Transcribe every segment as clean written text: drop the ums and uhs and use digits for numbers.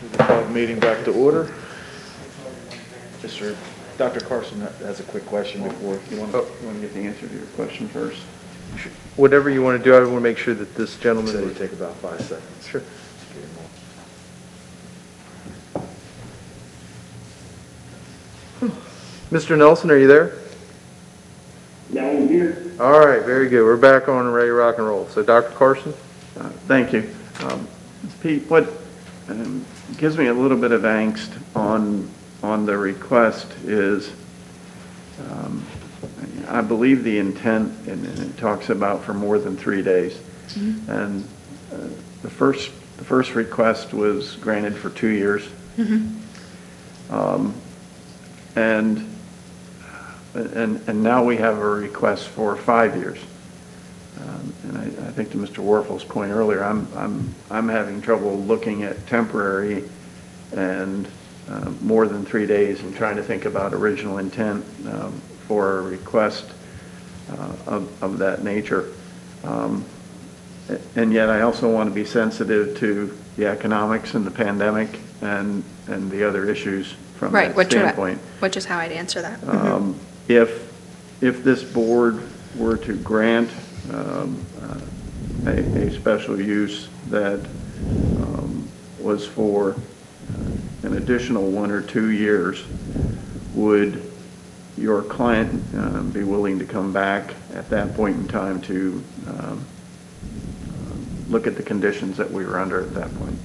We'll call the meeting back to order. Dr. Carson has a quick question before. You want to get the answer to your question first? Whatever you want to do, I want to make sure that this gentleman... So it'll take about 5 seconds. Sure. Mr. Nelson, are you there? Yeah, I'm here. All right, very good. We're back on and ready to rock and roll. So, Dr. Carson? Thank you. Pete, what gives me a little bit of angst on the request is I believe the intent, and it talks about for more than 3 days. Mm-hmm. And the first request was granted for 2 years. Mm-hmm. And now we have a request for 5 years. And I think to Mr. Warfel's point earlier, I'm having trouble looking at temporary and more than 3 days and trying to think about original intent for a request of that nature. And yet I also want to be sensitive to the economics and the pandemic and the other issues from that standpoint. Which is how I'd answer that. If this board were to grant a special use that was for an additional 1 or 2 years, would your client be willing to come back at that point in time to look at the conditions that we were under at that point?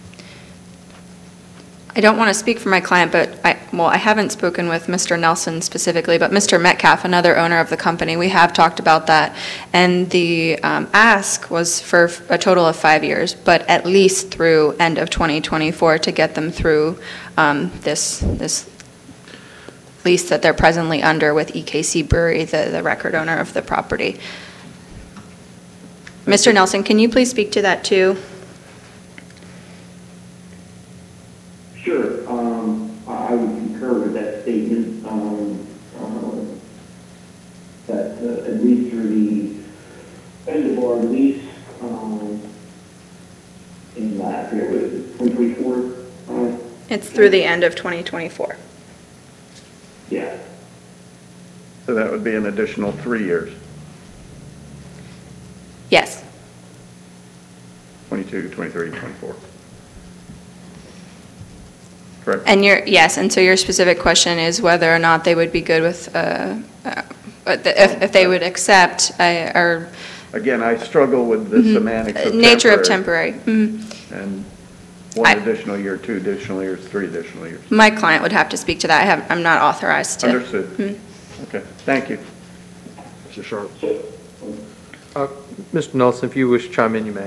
I don't want to speak for my client, but I haven't spoken with Mr. Nelson specifically, but Mr. Metcalf, another owner of the company, we have talked about that. And the ask was for a total of 5 years, but at least through end of 2024 to get them through this lease that they're presently under with EKC Brewery, the record owner of the property. Mr. Nelson, can you please speak to that too? Sure. I would concur with that statement that at least through the end of our lease in I forget what is it, 2024? It's through the end of 2024. Yeah. So that would be an additional 3 years, Yes. 22, 23, 24. Correct. And so your specific question is whether or not they would be good with, if they would accept or... Again, I struggle with the semantics of nature of temporary. Mm-hmm. And 1 additional year, 2 additional years, 3 additional years. My client would have to speak to that. I'm not authorized to. Understood. Mm-hmm. Okay, thank you. Mr. Sharp. Mr. Nelson, if you wish to chime in, you may.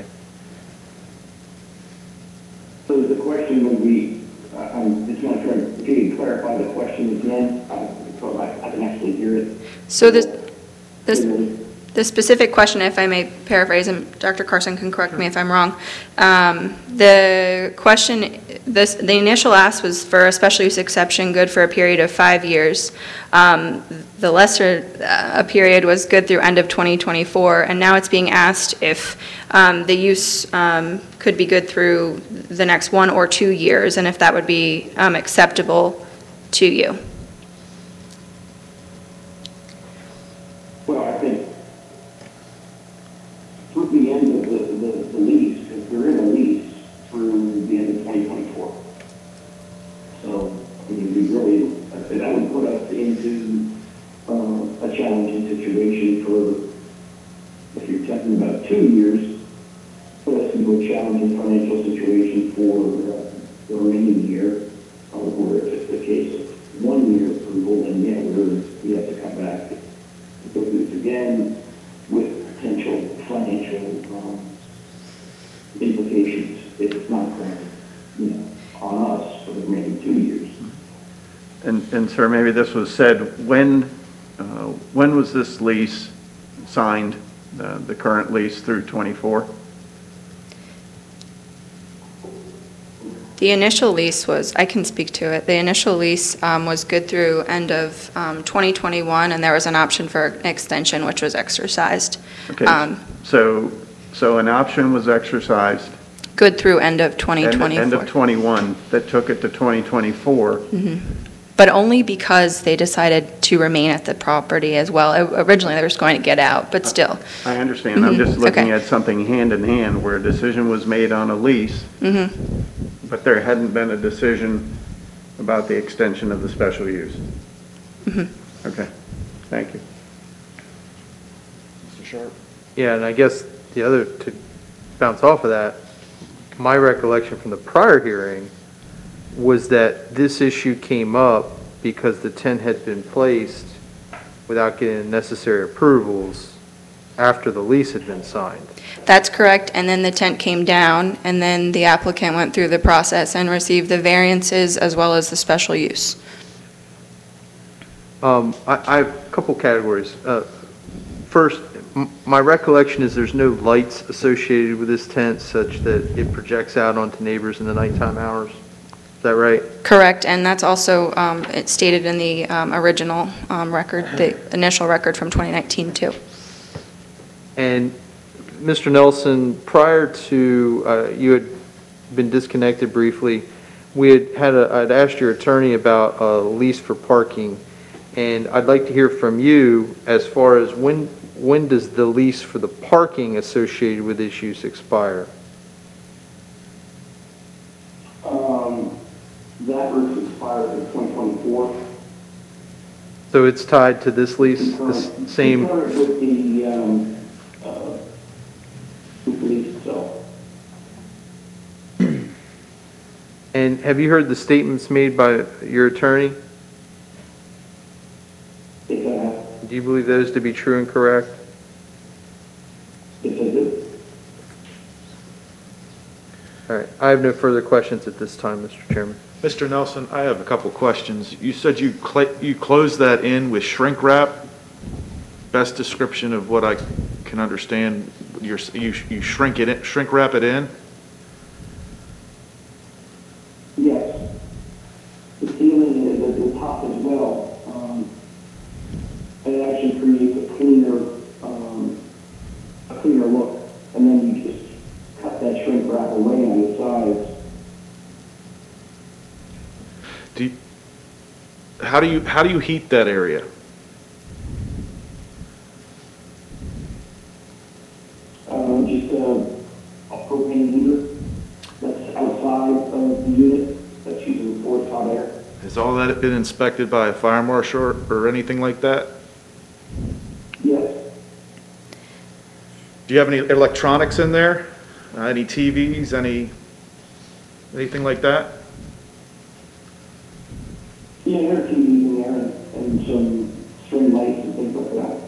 So the question would be, I'm just want to try to clarify the question again, so I can actually hear it. So the specific question, if I may paraphrase, and Dr. Carson can correct me if I'm wrong. The question, the initial ask was for a special use exception good for a period of 5 years. The lesser period was good through end of 2024, and now it's being asked if the use could be good through the next 1 or 2 years, and if that would be acceptable to you. Well, I think through the end of the lease, because we're in a lease through the end of 2024. So, I mean, that would put us into a challenging situation for, if you're talking about 2 years, put us into a challenging financial situation for the remaining year, or if it's the case of 1 year approval, then we have to come back and go through this again with potential financial implications if it's not granted, on us for the remaining 2 years. And sir, maybe this was said, when was this lease signed, the current lease through 24? The initial lease was, I can speak to it, the initial lease was good through end of 2021, and there was an option for an extension, which was exercised. Okay, so an option was exercised, good through end of End 2024. of '21, that took it to 2024. But only because they decided to remain at the property as well. Originally, they were just going to get out, but still. I understand. I'm just Mhm, looking okay. at something hand in hand where a decision was made on a lease, but there hadn't been a decision about the extension of the special use. Okay, thank you. Mr. Sharp? Yeah, and I guess the other, to bounce off of that, my recollection from the prior hearing was that this issue came up because the tent had been placed without getting the necessary approvals after the lease had been signed. That's correct, and then the tent came down, and then the applicant went through the process and received the variances as well as the special use. I have a couple categories. First, my recollection is there's no lights associated with this tent such that it projects out onto neighbors in the nighttime hours. Is that right? Correct, and that's also it's stated in the original record, the initial record from 2019, too. And Mr. Nelson, prior to, you had been disconnected briefly, I'd asked your attorney about a lease for parking, and I'd like to hear from you as far as when does the lease for the parking associated with this use expire? That lease expires in 2024. So it's tied to this lease, this same, Concurrent with the lease itself. and have you heard the statements made by your attorney? If Do you believe those to be true and correct? I do. All right, I have no further questions at this time, Mr. Chairman. Mr. Nelson, I have a couple questions. You said you closed that in with shrink wrap? Best description of what I can understand, you shrink wrap it in? Yes. The ceiling and the top as well. It actually creates a cleaner look. And then you just cut that shrink wrap away on the sides. How do you heat that area? Just a propane heater that's outside of the unit that's using forced hot air. Has all that been inspected by a fire marshal or anything like that? Yes. Do you have any electronics in there? Any TVs, anything like that? Yeah, there are TVs in there and some string lights and things like that.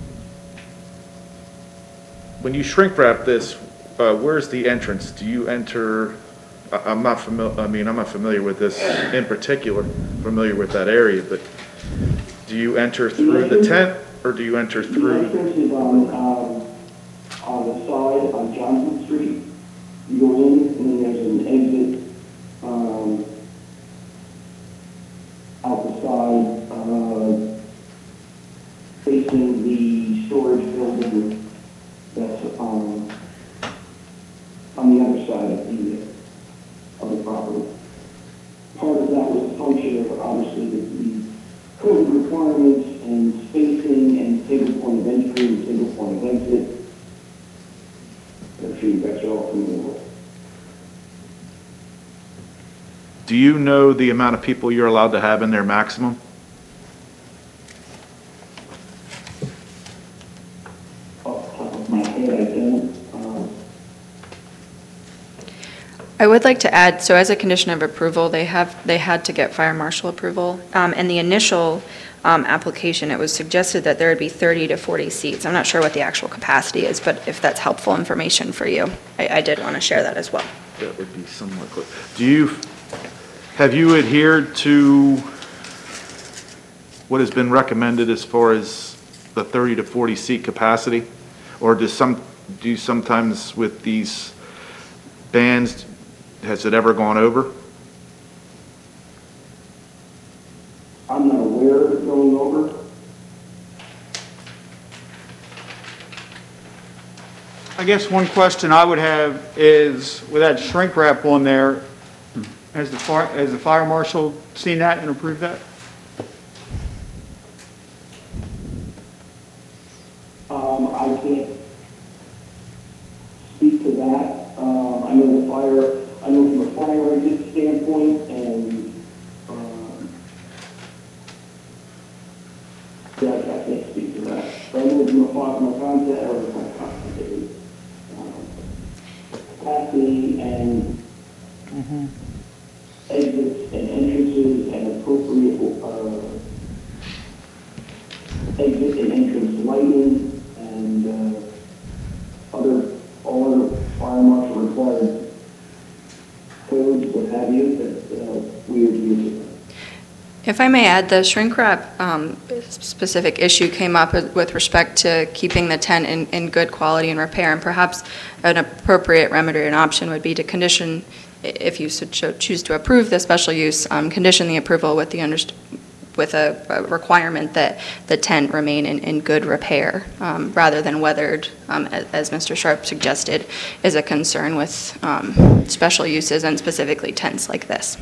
When you shrink wrap this, where's the entrance? Do you enter, I'm not familiar with this in particular, familiar with that area, but do you enter through the tent or do you enter The through? entrance is on the side on Johnson Street. You go in and then there's an exit out the side facing the storage building that's on the other side of the property. Part of that was a function of obviously the code requirements and spacing and single point of entry and single point of exit. I'm sure you guys are all familiar with. Do you know the amount of people you're allowed to have in there maximum? Off the top of my head, I don't. I would like to add, so as a condition of approval, they had to get fire marshal approval. In the initial application, it was suggested that there would be 30 to 40 seats. I'm not sure what the actual capacity is, but if that's helpful information for you, I did want to share that as well. That would be somewhat close. Have you adhered to what has been recommended as far as the 30 to 40 seat capacity? Or do you sometimes with these bands, has it ever gone over? I'm not aware of it going over. I guess one question I would have is, with that shrink wrap on there, has the fire marshal seen that and approved that? I can't speak to that. I know from a fire exit standpoint, and, yeah, I can't speak to that. But I know from a concept, or my concept, capacity and exits and entrances and appropriate, exit and entrance lighting and, all other fire marshal required codes, what have you, that, we would use. If I may add, the shrink wrap specific issue came up with respect to keeping the tent in good quality and repair, and perhaps an appropriate remedy and option would be to condition, if you choose to approve the special use, condition the approval with with a requirement that the tent remain in good repair, rather than weathered, as Mr. Sharp suggested, is a concern with special uses and specifically tents like this.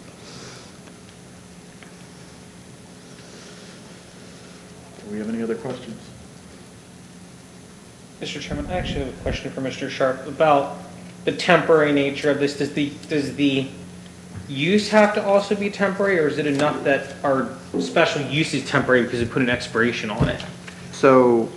Do we have any other questions? Mr. Chairman, I actually have a question for Mr. Sharp about the temporary nature of this. Does the use have to also be temporary, or is it enough that our special use is temporary because we put an expiration on it? So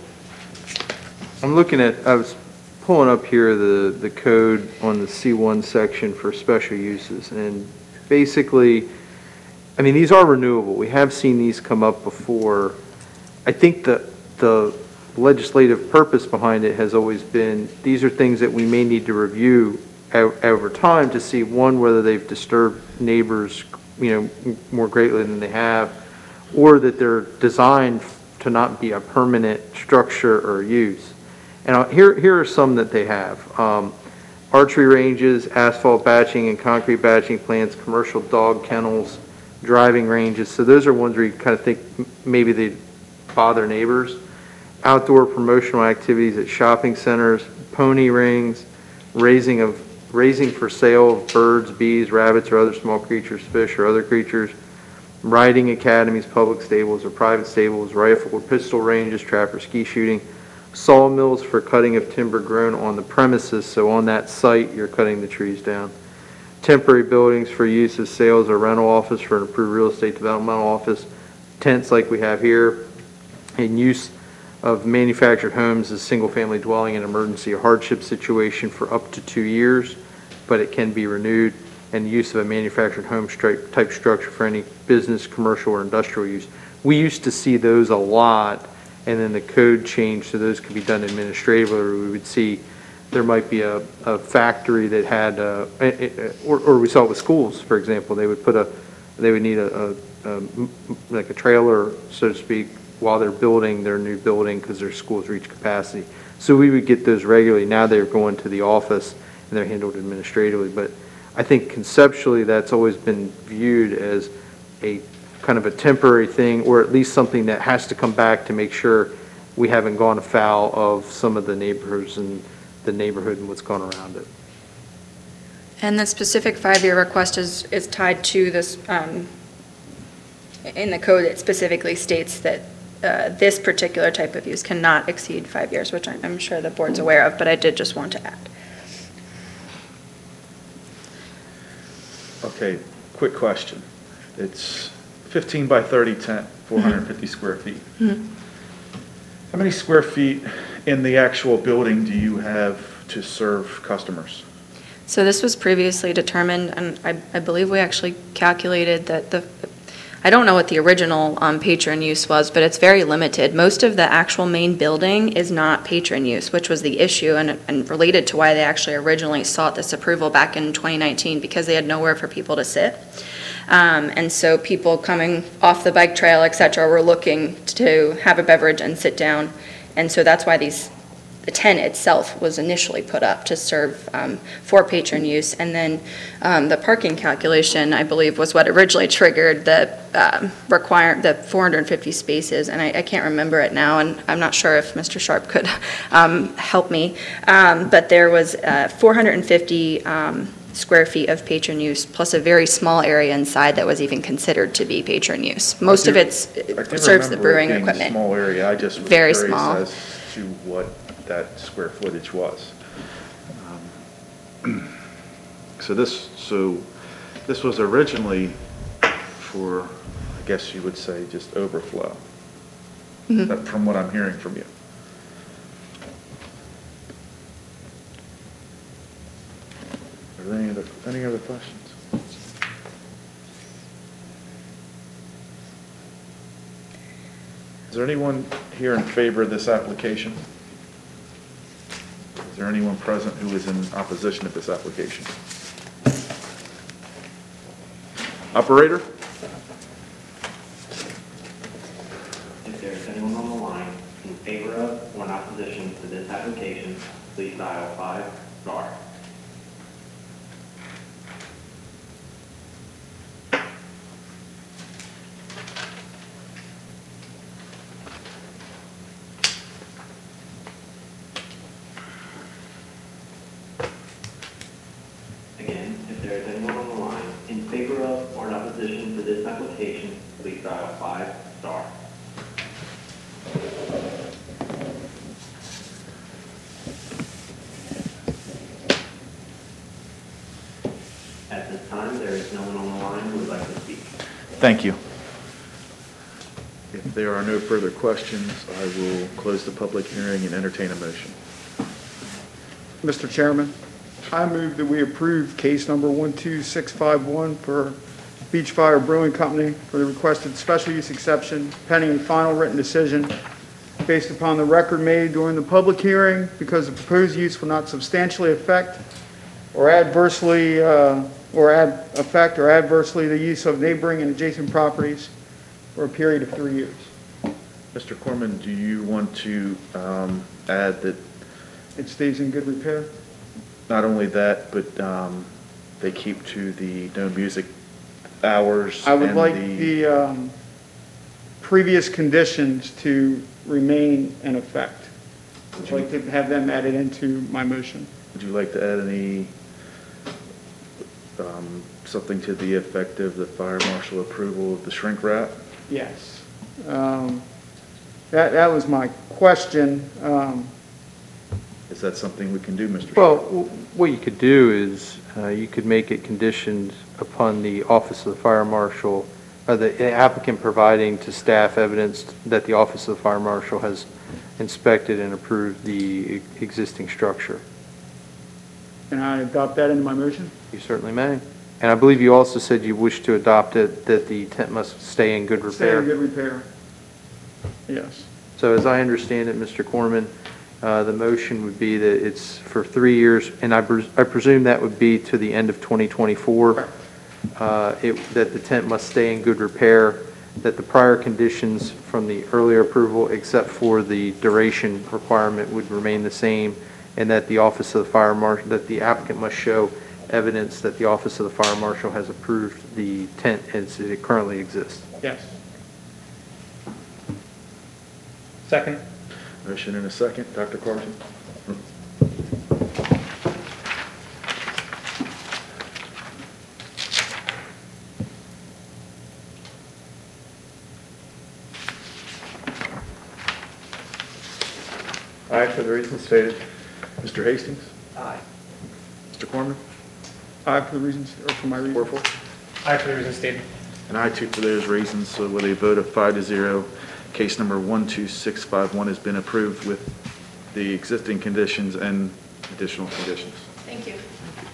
I was pulling up here the code on the C1 section for special uses, and basically, I mean, these are renewable. We have seen these come up before. I think the legislative purpose behind it has always been, these are things that we may need to review over time to see, one, whether they've disturbed neighbors, more greatly than they have, or that they're designed to not be a permanent structure or use. And here are some that they have. Archery ranges, asphalt batching and concrete batching plants, commercial dog kennels, driving ranges. So those are ones where you kind of think maybe they bother neighbors. Outdoor promotional activities at shopping centers, pony rings, raising for sale of birds, bees, rabbits, or other small creatures, fish, or other creatures, riding academies, public stables, or private stables, rifle or pistol ranges, trap or ski shooting, sawmills for cutting of timber grown on the premises, so on that site you're cutting the trees down, temporary buildings for use as sales or rental office for an approved real estate developmental office, tents like we have here, and use of manufactured homes as single-family dwelling in emergency or hardship situation for up to 2 years, but it can be renewed, and the use of a manufactured home type structure for any business, commercial, or industrial use. We used to see those a lot, and then the code changed so those could be done administratively, or we would see there might be a factory that had, or we saw it with schools, for example. They would need like a trailer, so to speak, while they're building their new building because their schools reach capacity. So we would get those regularly. Now they're going to the office and they're handled administratively. But I think conceptually that's always been viewed as a kind of a temporary thing, or at least something that has to come back to make sure we haven't gone afoul of some of the neighbors and the neighborhood and what's gone around it. And the specific 5-year request is tied to this, in the code it specifically states that this particular type of use cannot exceed 5 years, which I'm sure the board's aware of, but I did just want to add. Okay, quick question. It's 15 by 30 tent, 450 square feet. How many square feet in the actual building do you have to serve customers? So this was previously determined, and I believe we actually calculated that I don't know what the original patron use was, but it's very limited. Most of the actual main building is not patron use, which was the issue and related to why they actually originally sought this approval back in 2019, because they had nowhere for people to sit. And so people coming off the bike trail, et cetera, were looking to have a beverage and sit down. And so that's why these the tent itself was initially put up to serve for patron use. And then the parking calculation, I believe, was what originally triggered the the 450 spaces. And I can't remember it now, and I'm not sure if Mr. Sharp could help me. But there was 450 square feet of patron use, plus a very small area inside that was even considered to be patron use. Most of it serves the brewing equipment. Small area, I just was Very curious small. as to what that square footage was. So this was originally for, I guess you would say, just overflow. That- from what I'm hearing from you. Are there any other questions? Is there anyone here in favor of this application? Is there anyone present who is in opposition to this application? Operator? If there is anyone on the line in favor of or in opposition to this application, please dial 5*. Again, if there is anyone on the line in favor of or in opposition to this application, please dial 5*. At this time, there is no one on the line who would like to speak. Thank you. If there are no further questions, I will close the public hearing and entertain a motion. Mr. Chairman, I move that we approve case number 12651 for Beach Fire Brewing Company for the requested special use exception pending a final written decision based upon the record made during the public hearing, because the proposed use will not substantially affect or adversely the use of neighboring and adjacent properties for a period of 3 years. Mr. Corman, do you want to add that It stays in good repair. not only that, but they keep to the no music hours? I would and like the previous conditions to remain in effect. I'd like to have them added into my motion. Would you like to add any, something to the effect of the fire marshal approval of the shrink wrap? Yes. That was my question. Is that something we can do, Mr. Well, Sharp? what you could do is, you could make it conditioned upon the Office of the Fire Marshal, the applicant providing to staff evidence that the Office of the Fire Marshal has inspected and approved the existing structure. Can I adopt that into my motion? You certainly may. And I believe you also said you wish to adopt it, that the tent must stay in good Stay in repair. good repair. Yes. So as I understand it, Mr. Corman, the motion would be that it's for 3 years, and I presume that would be to the end of 2024. Correct. That the tent must stay in good repair, that the prior conditions from the earlier approval, except for the duration requirement, would remain the same, and that the Office of the Fire Marshal, that the applicant must show evidence that the Office of the Fire Marshal has approved the tent as it currently exists. Yes. Second. Motion and a second. Dr. Carson? Aye, for the reasons stated. Mr. Hastings? Aye. Mr. Corman? Aye for the reasons, or for my reasons. Warfel? Aye for the reasons stated. And I too for those reasons. So with a vote of 5-0, case number 12651 has been approved with the existing conditions and additional conditions. Thank you.